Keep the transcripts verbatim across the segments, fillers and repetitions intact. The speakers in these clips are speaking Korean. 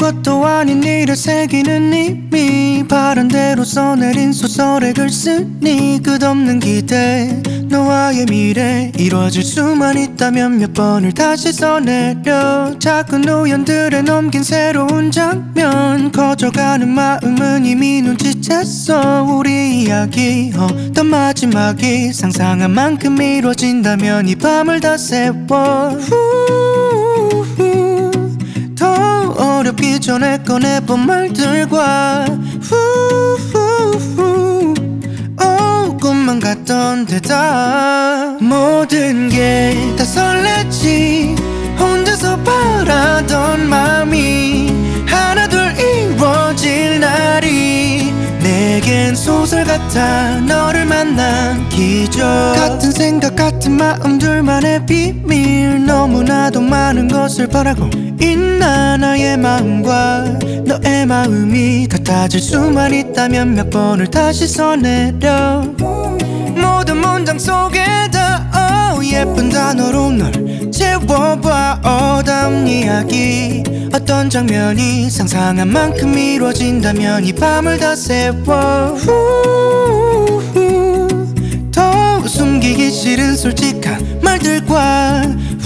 아무것도 아닌 일에 새기는 이미 바란대로 써내린 소설의 글쓰니 끝없는 기대 너와의 미래 이루어질 수만 있다면 몇 번을 다시 써내려 작은 우연들에 넘긴 새로운 장면 커져가는 마음은 이미 눈치챘어 우리 이야기 어떤 마지막이 상상한 만큼 이루어진다면 이 밤을 다 세워 더 어렵기 전에 꺼내본 말들과 후후후 오 꿈만 같던 대답 모든 게 다 설레지 혼자서 바라던 맘이 하나둘 이루어질 날이 내겐 소설 같아 너를 만난 기적 같은 생각 같은 마음 둘만의 비밀 너무나도 많은 것을 바라고 있나 나의 마음과 너의 마음이 같아질 수만 있다면 몇 번을 다시 써내려 모든 문장 속에다 oh, 예쁜 단어로 널 채워봐 어다운 이야기 어떤 장면이 상상한 만큼 이루어진다면 이 밤을 다 세워 더 숨기기 싫은 솔직한 말들과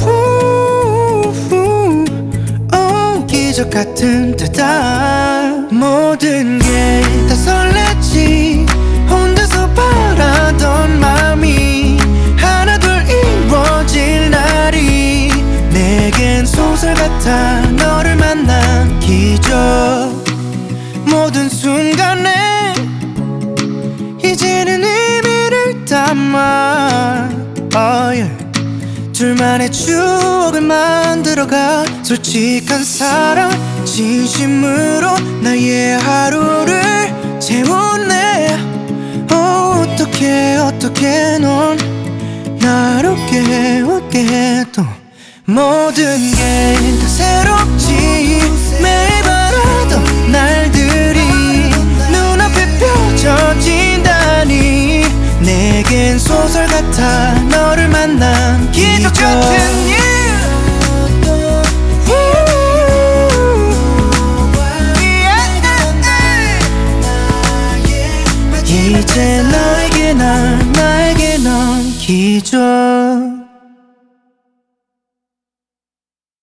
oh, 기적 같은 대답 모든 게 다 설레지 혼자서 바라던 맘이 하나둘 이루어질 날이 내겐 소설 같아 너를 만난 기적 모든 순간에 이제는 의미를 담아 oh, yeah. 둘만의 추억을 만들어가 솔직한 사랑 진심으로 나의 하루를 채우네 oh, 어떻게 어떻게 넌 날 웃게 해 웃게 해 또 모든 게 다 새롭지 매일 바라던 날들이 눈앞에 펼쳐진다니 내겐 소설 같아 너를 만난 기적 같은 일 이제 너에게 난 나에게 넌 기적